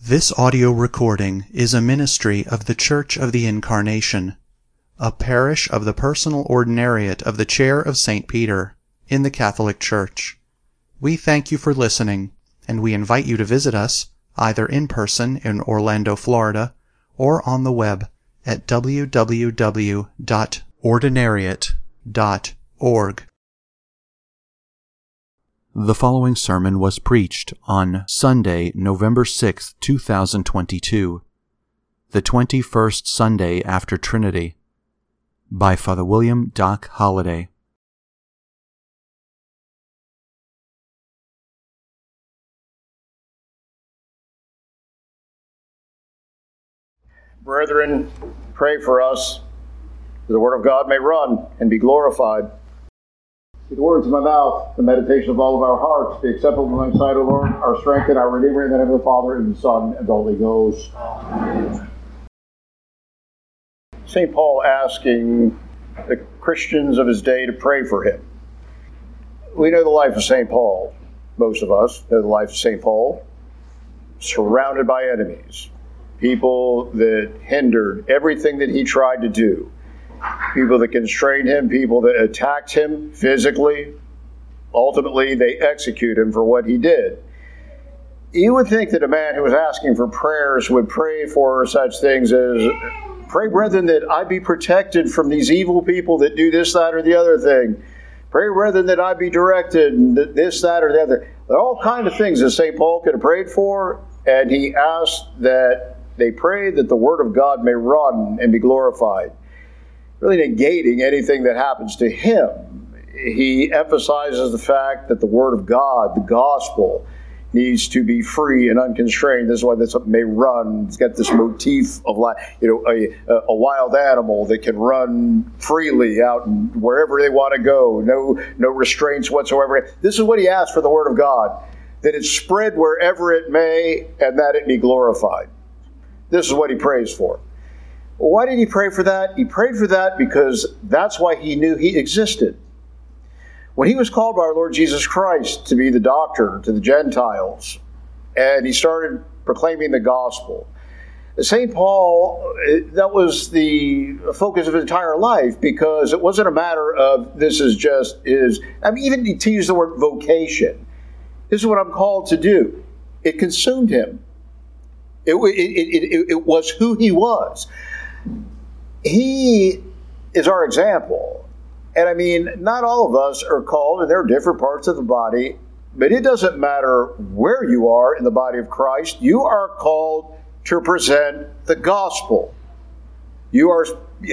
This audio recording is a ministry of the Church of the Incarnation, a parish of the personal ordinariate of the Chair of St. Peter in the Catholic Church. We thank you for listening, and we invite you to visit us either in person in Orlando, Florida, or on the web at www.ordinariate.org. The following sermon was preached on Sunday, November 6, 2022, the 21st Sunday after Trinity, by Father William Doc Holliday. Brethren, pray for us that the Word of God may run and be glorified. With the words of my mouth, the meditation of all of our hearts, be acceptable in thy sight, O Lord, our strength and our Redeemer, in the name of the Father, and the Son, and the Holy Ghost. Amen. St. Paul asking the Christians of his day to pray for him. We know the life of St. Paul. Most of us know the life of St. Paul. Surrounded by enemies. People that hindered everything that he tried to do. People that constrained him, people that attacked him physically. Ultimately, they execute him for what he did. You would think that a man who was asking for prayers would pray for such things as, pray, brethren, that I be protected from these evil people that do this, that, or the other thing. Pray, brethren, that I be directed, and this, that, or the other. There are all kinds of things that St. Paul could have prayed for, and he asked that they pray that the Word of God may run and be glorified. Really negating anything that happens to him. He emphasizes the fact that the Word of God, the gospel, needs to be free and unconstrained. This is why this may run. It's got this motif of, a wild animal that can run freely out wherever they want to go. No restraints whatsoever. This is what he asked for the Word of God, that it spread wherever it may and that it be glorified. This is what he prays for. Why did he pray for that? He prayed for that because that's why he knew he existed. When he was called by our Lord Jesus Christ to be the doctor to the Gentiles, and he started proclaiming the gospel, St. Paul, that was the focus of his entire life, because it wasn't a matter of this is just his, even to use the word vocation, this is what I'm called to do. It consumed him. It was who he was. He is our example. And not all of us are called, and there are different parts of the body, but it doesn't matter where you are in the body of Christ. You are called to present the gospel. You are,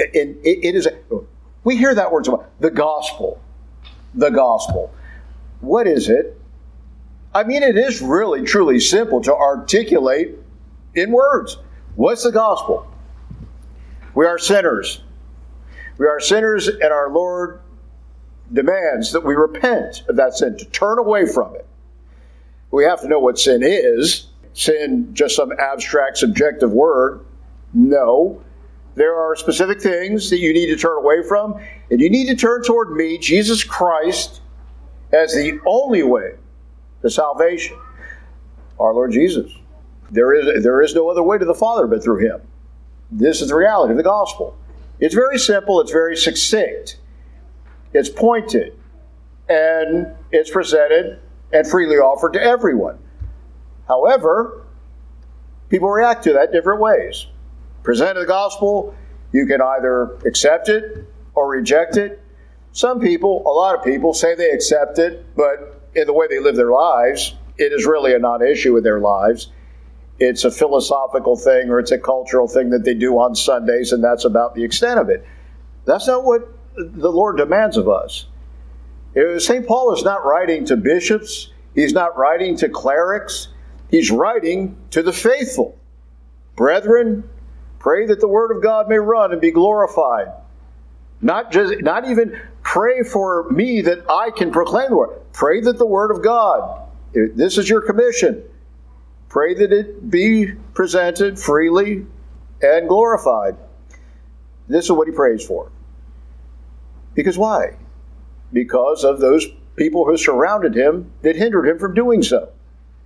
we hear that word, the gospel. The gospel. What is it? It is really, truly simple to articulate in words. What's the gospel? We are sinners. We are sinners, and our Lord demands that we repent of that sin, to turn away from it. We have to know what sin is. Sin, just some abstract, subjective word. No. There are specific things that you need to turn away from, and you need to turn toward me, Jesus Christ, as the only way to salvation. Our Lord Jesus. There is no other way to the Father but through Him. This is the reality of the gospel. It's very simple. It's very succinct. It's pointed. And it's presented and freely offered to everyone. However, people react to that different ways. Presented the gospel, you can either accept it or reject it. Some people, a lot of people, say they accept it, but in the way they live their lives, it is really a non-issue in their lives. It's a philosophical thing, or it's a cultural thing that they do on Sundays, and that's about the extent of it. That's not what the Lord demands of us. St. Paul is not writing to bishops. He's not writing to clerics. He's writing to the faithful. Brethren, pray that the Word of God may run and be glorified. Not even pray for me that I can proclaim the Word. Pray that the Word of God, this is your commission. Pray that it be presented freely and glorified. This is what he prays for. Because why? Because of those people who surrounded him that hindered him from doing so.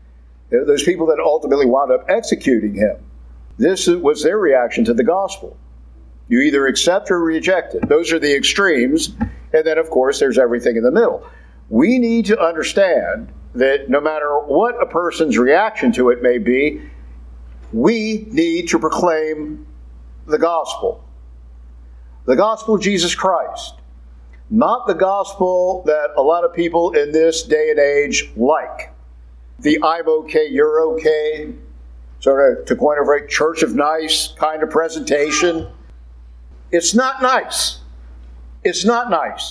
those people that ultimately wound up executing him. This was their reaction to the gospel. You either accept or reject it. Those are the extremes. And then, of course, there's everything in the middle. We need to understand that no matter what a person's reaction to it may be, we need to proclaim the gospel. The gospel of Jesus Christ. Not the gospel that a lot of people in this day and age like. The I'm okay, you're okay, sort of, to coin a very church of nice kind of presentation. It's not nice. It's not nice.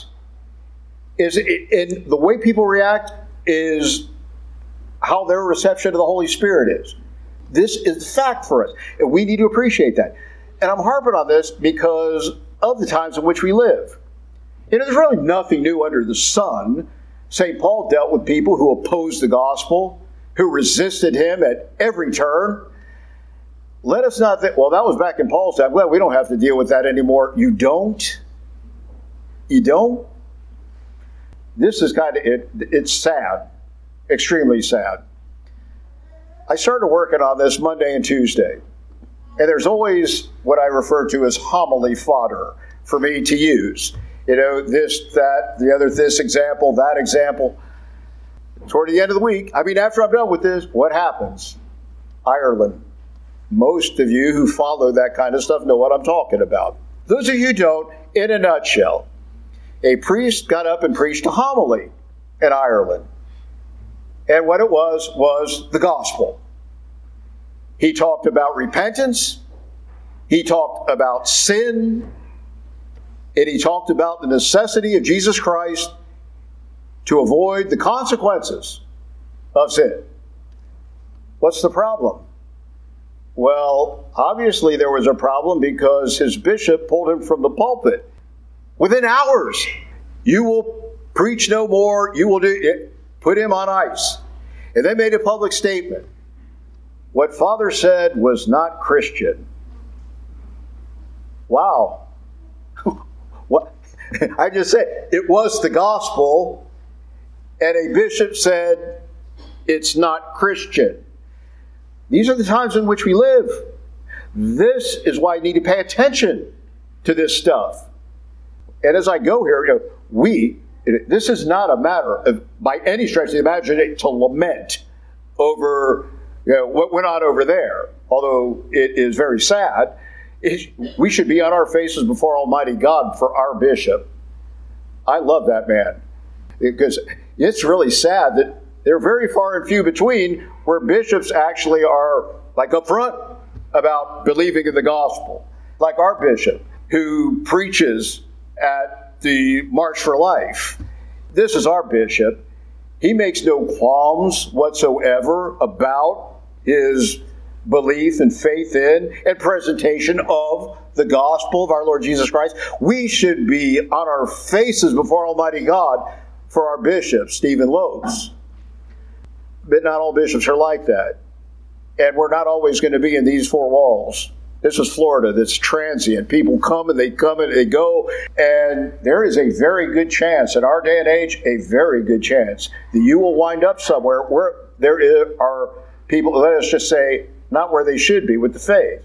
And the way people react is how their reception of the Holy Spirit is. This is the fact for us, and we need to appreciate that. And I'm harping on this because of the times in which we live. There's really nothing new under the sun. St. Paul dealt with people who opposed the gospel, who resisted him at every turn. Let us not think, well, that was back in Paul's time. Well, we don't have to deal with that anymore. You don't? You don't? This is it's sad. Extremely sad. I started working on this Monday and Tuesday. And there's always what I refer to as homily fodder for me to use. This, that, the other, this example, that example. Toward the end of the week, after I'm done with this, what happens? Ireland. Most of you who follow that kind of stuff know what I'm talking about. Those of you who don't, in a nutshell, a priest got up and preached a homily in Ireland. And what it was the gospel. He talked about repentance. He talked about sin. And he talked about the necessity of Jesus Christ to avoid the consequences of sin. What's the problem? Well, obviously there was a problem because his bishop pulled him from the pulpit. Within hours, you will preach no more, you will do it. Put him on ice. And they made a public statement. What Father said was not Christian. Wow. What? I just said it was the gospel, and a bishop said it's not Christian. These are the times in which we live. This is why I need to pay attention to this stuff. And as I go here, this is not a matter of, by any stretch of the imagination, to lament over what went on over there. Although it is very sad, we should be on our faces before Almighty God for our bishop. I love that man. Because it's really sad that they're very far and few between where bishops actually are like upfront about believing in the gospel. Like our bishop who preaches at the March for Life. This is our bishop. He makes no qualms whatsoever about his belief and faith in and presentation of the gospel of our Lord Jesus Christ. We should be on our faces before Almighty God for our bishop, Stephen Lopes. But not all bishops are like that. And we're not always going to be in these four walls. This is Florida. That's transient. People come and they go. And there is a very good chance, in our day and age, a very good chance that you will wind up somewhere where there are people, let us just say, not where they should be with the faith.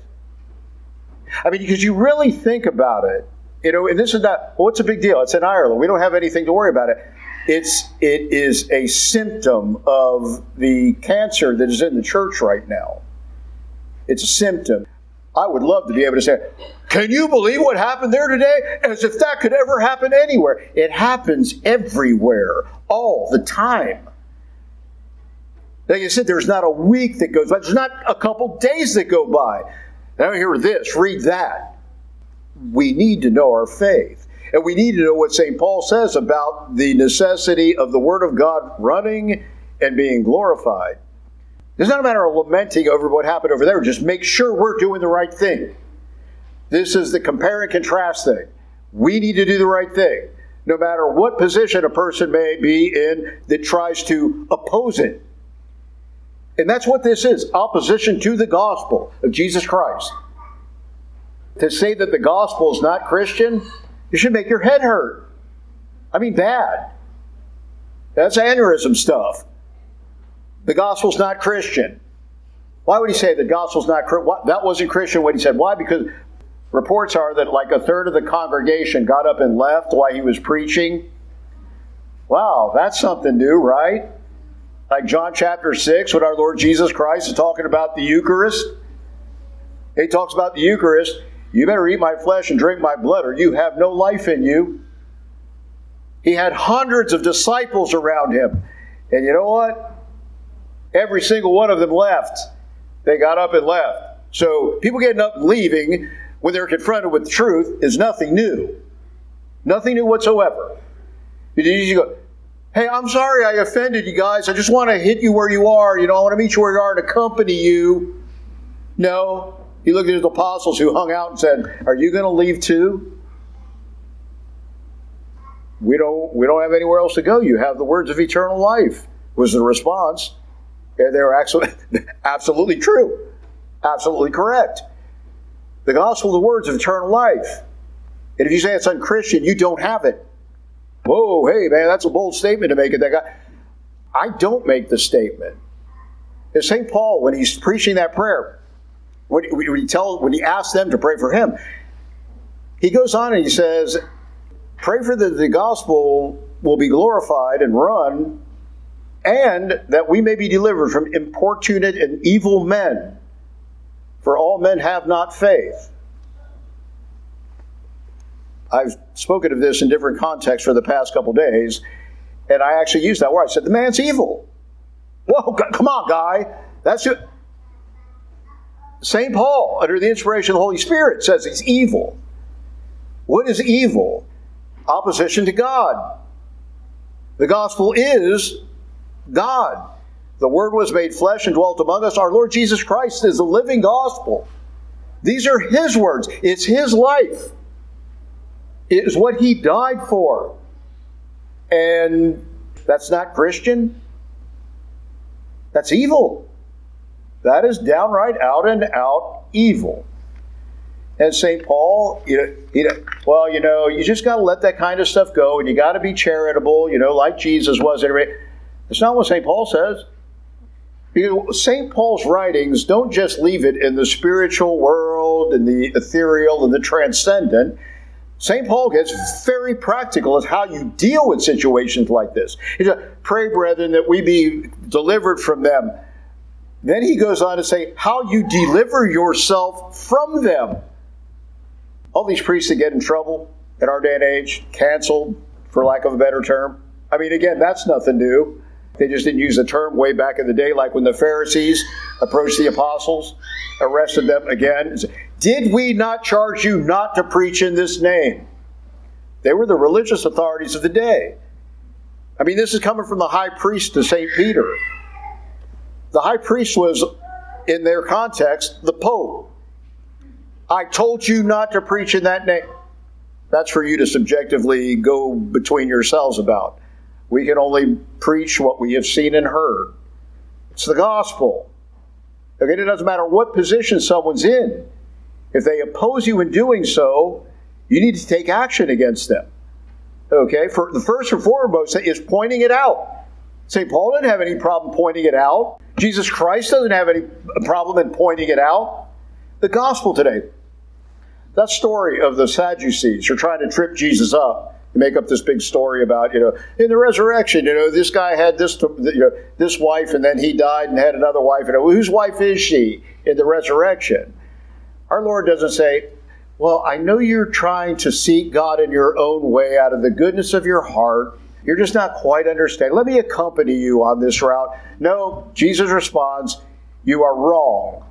Because you really think about it, and this is not, what's a big deal? It's in Ireland. We don't have anything to worry about it. It is a symptom of the cancer that is in the church right now. It's a symptom. I would love to be able to say, can you believe what happened there today? As if that could ever happen anywhere. It happens everywhere, all the time. Like I said, there's not a week that goes by. There's not a couple days that go by. Now hear this, read that. We need to know our faith. And we need to know what St. Paul says about the necessity of the Word of God running and being glorified. It's not a matter of lamenting over what happened over there. Just make sure we're doing the right thing. This is the compare and contrast thing. We need to do the right thing, no matter what position a person may be in that tries to oppose it. And that's what this is, opposition to the gospel of Jesus Christ. To say that the gospel is not Christian, you should make your head hurt. Bad. That's aneurysm stuff. The gospel's not Christian. Why would he say the gospel's not Christian? That wasn't Christian what he said. Why? Because reports are that like a third of the congregation got up and left while he was preaching. Wow, that's something new, right? Like John chapter 6, when our Lord Jesus Christ is talking about the Eucharist. He talks about the Eucharist. You better eat my flesh and drink my blood, or you have no life in you. He had hundreds of disciples around him. And you know what? Every single one of them left. They got up and left. So people getting up and leaving when they're confronted with the truth is nothing new. Nothing new whatsoever. You go, hey, I'm sorry I offended you guys. I just want to hit you where you are. I want to meet you where you are and accompany you. No. He looked at his apostles who hung out and said, are you going to leave too? We don't have anywhere else to go. You have the words of eternal life, was the response. And they were absolutely true. Absolutely correct. The gospel, the words of eternal life. And if you say it's unchristian, you don't have it. Whoa, hey man, that's a bold statement to make it. That guy. I don't make the statement. It's St. Paul, when he's preaching that prayer, when he asks them to pray for him, he goes on and he says, pray for the gospel will be glorified and run, and that we may be delivered from importunate and evil men. For all men have not faith. I've spoken of this in different contexts for the past couple days, and I actually used that word. I said, the man's evil. Whoa, come on, guy. That's it. St. Paul, under the inspiration of the Holy Spirit, says he's evil. What is evil? Opposition to God. The gospel is God. The Word was made flesh and dwelt among us. Our Lord Jesus Christ is the living gospel. These are His words. It's His life. It is what He died for. And that's not Christian. That's evil. That is downright out and out evil. And St. Paul, you just got to let that kind of stuff go, and you got to be charitable, like Jesus was. It's not what St. Paul says. Because St. Paul's writings don't just leave it in the spiritual world and the ethereal and the transcendent. St. Paul gets very practical as how you deal with situations like this. He says, pray, brethren, that we be delivered from them. Then he goes on to say, how you deliver yourself from them. All these priests that get in trouble in our day and age, canceled, for lack of a better term. I mean, again, that's nothing new. They just didn't use the term way back in the day, like when the Pharisees approached the apostles, arrested them again. Did we not charge you not to preach in this name? They were the religious authorities of the day. I mean, this is coming from the high priest to St. Peter. The high priest was, in their context, the Pope. I told you not to preach in that name. That's for you to subjectively go between yourselves about. We can only preach what we have seen and heard. It's the gospel. Okay, it doesn't matter what position someone's in. If they oppose you in doing so, you need to take action against them. Okay, for the first and foremost is pointing it out. St. Paul didn't have any problem pointing it out. Jesus Christ doesn't have any problem in pointing it out. The gospel today, that story of the Sadducees who are trying to trip Jesus up, and make up this big story about, in the resurrection, this guy had this wife, and then he died and had another wife. And whose wife is she in the resurrection? Our Lord doesn't say, well, I know you're trying to seek God in your own way out of the goodness of your heart. You're just not quite understanding. Let me accompany you on this route. No, Jesus responds, you are wrong.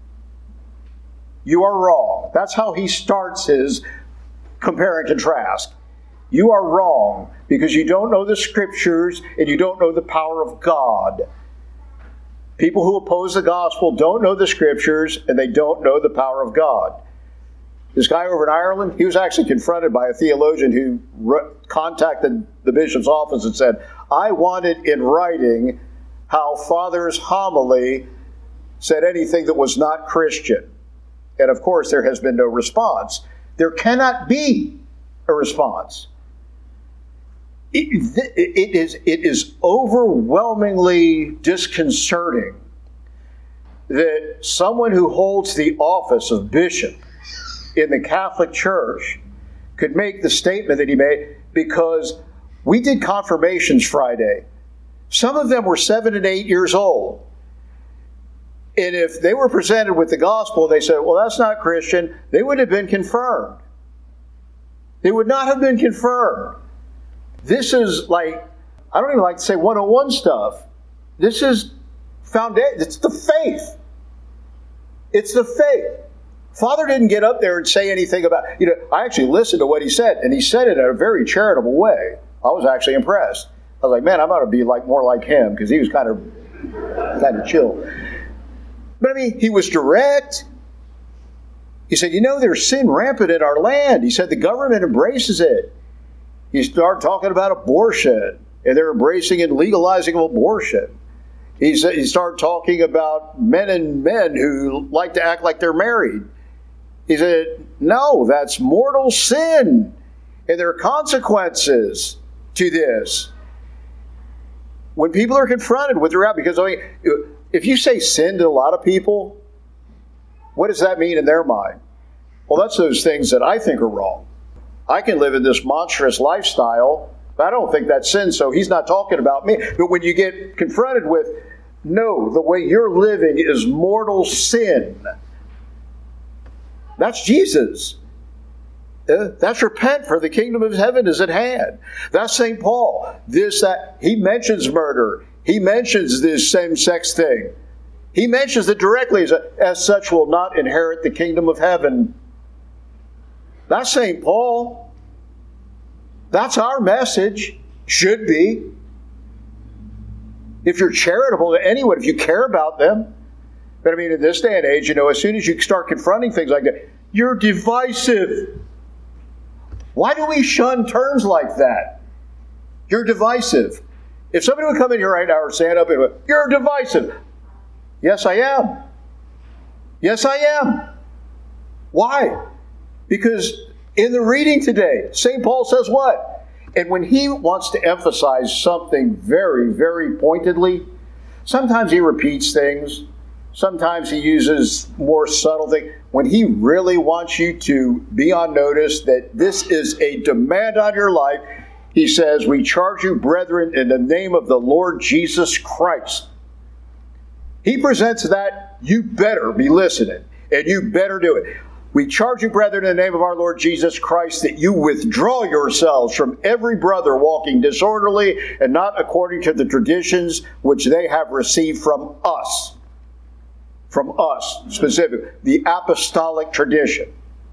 You are wrong. That's how he starts his compare and contrast. You are wrong because you don't know the Scriptures and you don't know the power of God. People who oppose the gospel don't know the Scriptures and they don't know the power of God. This guy over in Ireland, he was actually confronted by a theologian who contacted the bishop's office and said, I want it in writing how Father's homily said anything that was not Christian. And of course, there has been no response. There cannot be a response. it is overwhelmingly disconcerting that someone who holds the office of bishop in the Catholic Church could make the statement that he made, because we did confirmations Friday. Some of them were 7 and 8 years old. And if they were presented with the gospel, they said, well, that's not Christian, they would have been confirmed. They would not have been confirmed. This is like, I don't even like to say 101 stuff. This is foundation. It's the faith. It's the faith. Father didn't get up there and say anything about, I actually listened to what he said, and he said it in a very charitable way. I was actually impressed. I was like, man, I'm going to be more like him, because he was kind of chill. But I mean, he was direct. He said, there's sin rampant in our land. He said the government embraces it. He started talking about abortion, and they're embracing and legalizing abortion. He started talking about men who like to act like they're married. He said, no, that's mortal sin, and there are consequences to this. When people are confronted with reality, because if you say sin to a lot of people, what does that mean in their mind? Well, that's those things that I think are wrong. I can live in this monstrous lifestyle, but I don't think that's sin, so he's not talking about me. But when you get confronted with, no, the way you're living is mortal sin, that's Jesus. That's repent, for the kingdom of heaven is at hand. That's St. Paul. He mentions murder. He mentions this same-sex thing. He mentions it directly, as such will not inherit the kingdom of heaven. That's St. Paul. That's our message. Should be. If you're charitable to anyone, if you care about them. But I mean, in this day and age, as soon as you start confronting things like that, you're divisive. Why do we shun terms like that? You're divisive. If somebody would come in here right now or stand up and go, you're divisive. Yes, I am. Yes, I am. Why? Because in the reading today, St. Paul says what? And when he wants to emphasize something very, very pointedly, sometimes he repeats things. Sometimes he uses more subtle things. When he really wants you to be on notice that this is a demand on your life, he says, we charge you, brethren, in the name of the Lord Jesus Christ. He presents that, you better be listening, and you better do it. We charge you, brethren, in the name of our Lord Jesus Christ, that you withdraw yourselves from every brother walking disorderly and not according to the traditions which they have received from us. From us, specifically, the apostolic tradition.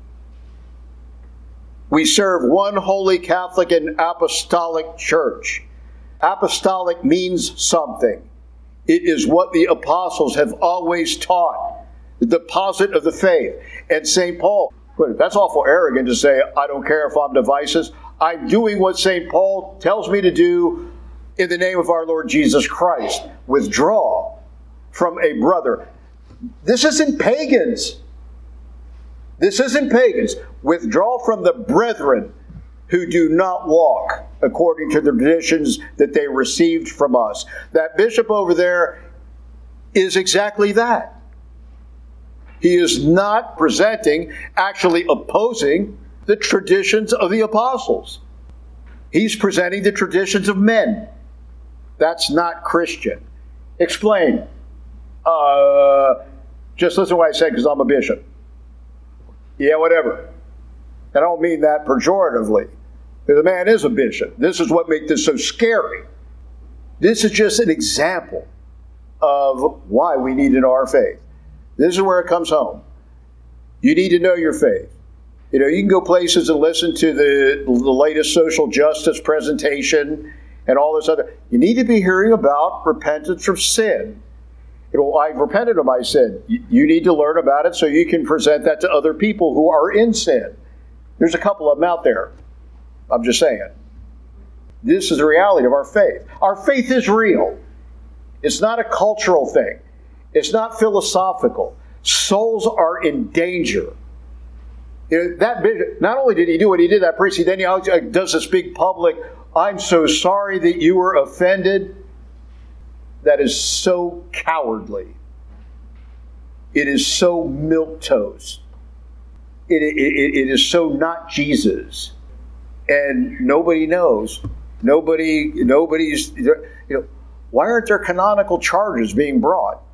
We serve one holy Catholic and apostolic church. Apostolic means something. It is what the apostles have always taught. The deposit of the faith. And St. Paul, that's awful arrogant to say, I don't care if I'm divisive. I'm doing what St. Paul tells me to do in the name of our Lord Jesus Christ. Withdraw from a brother. This isn't pagans. This isn't pagans. Withdraw from the brethren who do not walk according to the traditions that they received from us. That bishop over there is exactly that. He is not presenting, actually opposing the traditions of the apostles. He's presenting the traditions of men. That's not Christian. Explain. Just listen to what I said because I'm a bishop. Yeah, whatever. I don't mean that pejoratively. The man is a bishop. This is what makes this so scary. This is just an example of why we need to know our faith. This is where it comes home. You need to know your faith. You can go places and listen to the latest social justice presentation and all this other. You need to be hearing about repentance from sin. I've repented of my sin. You need to learn about it so you can present that to other people who are in sin. There's a couple of them out there. I'm just saying. This is the reality of our faith. Our faith is real. It's not a cultural thing. It's not philosophical. Souls are in danger. That bishop, not only did he do what he did, that priest, he then does this big public, I'm so sorry that you were offended. That is so cowardly. It is so milquetoast. It is so not Jesus. And nobody knows. Nobody's, why aren't there canonical charges being brought?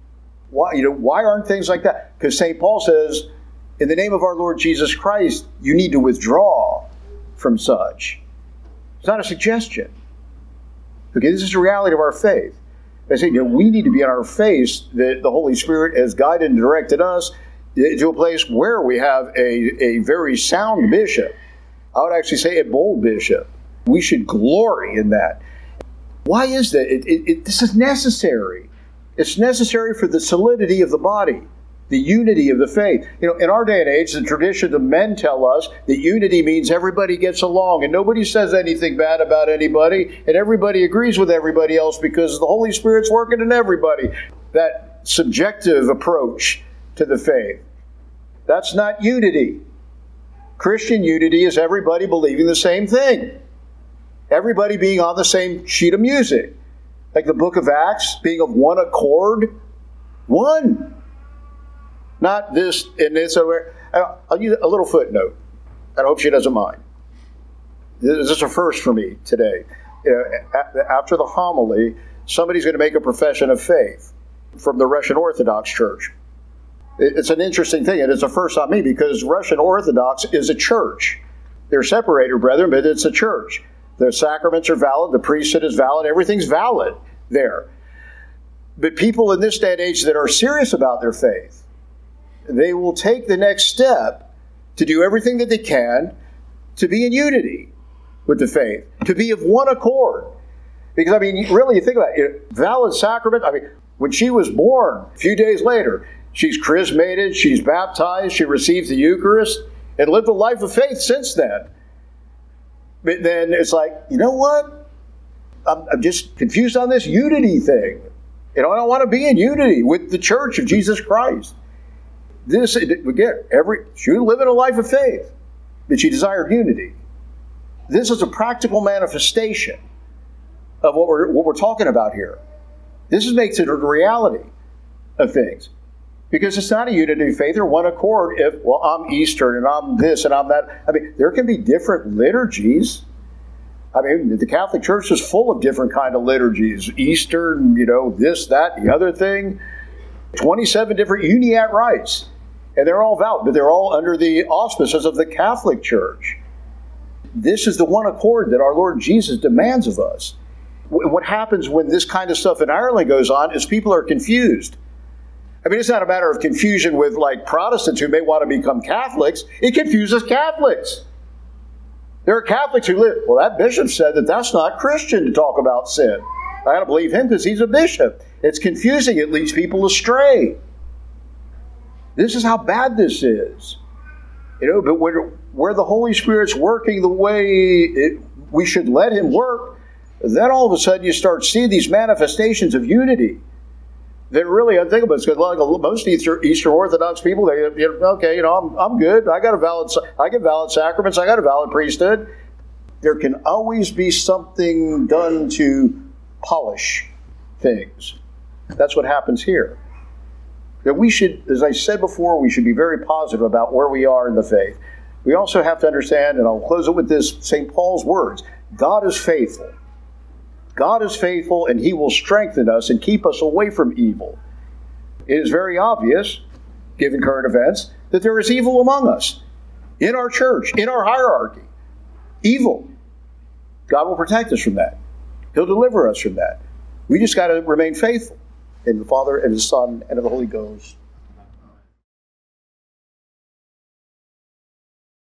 Why aren't things like that? Because St. Paul says, in the name of our Lord Jesus Christ, you need to withdraw from such. It's not a suggestion. Okay, this is the reality of our faith. I say, we need to be on our face that the Holy Spirit has guided and directed us to a place where we have a very sound bishop. I would actually say a bold bishop. We should glory in that. Why is that? This is necessary. It's necessary for the solidity of the body, the unity of the faith. In our day and age, the tradition of men tell us that unity means everybody gets along and nobody says anything bad about anybody and everybody agrees with everybody else because the Holy Spirit's working in everybody. That subjective approach to the faith, that's not unity. Christian unity is everybody believing the same thing. Everybody being on the same sheet of music. Like the book of Acts, being of one accord. One. Not this and this over. I'll use a little footnote. I hope she doesn't mind. This is a first for me today. After the homily, somebody's going to make a profession of faith from the Russian Orthodox Church. It's an interesting thing, and it's a first on me because Russian Orthodox is a church. They're separated, brethren, but it's a church. The sacraments are valid, the priesthood is valid, everything's valid there. But people in this day and age that are serious about their faith, they will take the next step to do everything that they can to be in unity with the faith, to be of one accord. Because, really, you think about it, valid sacrament, when she was born, a few days later, she's chrismated, she's baptized, she received the Eucharist, and lived a life of faith since then. But then it's like, you know what? I'm just confused on this unity thing. I don't want to be in unity with the Church of Jesus Christ. This, again, she was living a life of faith, but she desired unity. This is a practical manifestation of what we're talking about here. This makes it a reality of things. Because it's not a unity of faith or one accord if, I'm Eastern and I'm this and I'm that. There can be different liturgies. The Catholic Church is full of different kind of liturgies. Eastern, this, that, the other thing. 27 different uniat rites. And they're all valid, but they're all under the auspices of the Catholic Church. This is the one accord that our Lord Jesus demands of us. What happens when this kind of stuff in Ireland goes on is people are confused. It's not a matter of confusion with Protestants who may want to become Catholics. It confuses Catholics. There are Catholics who live, that bishop said that that's not Christian to talk about sin. I got to believe him because he's a bishop. It's confusing. It leads people astray. This is how bad this is. But where the Holy Spirit's working the way we should let him work, then all of a sudden you start seeing these manifestations of unity. They're really unthinkable. It's because most Eastern Orthodox people, I'm good. I get valid sacraments. I got a valid priesthood. There can always be something done to polish things. That's what happens here. That we should, as I said before, we should be very positive about where we are in the faith. We also have to understand, and I'll close it with this, St. Paul's words, God is faithful. God is faithful, and he will strengthen us and keep us away from evil. It is very obvious, given current events, that there is evil among us, in our church, in our hierarchy. Evil. God will protect us from that. He'll deliver us from that. We just got to remain faithful in the Father and the Son and of the Holy Ghost.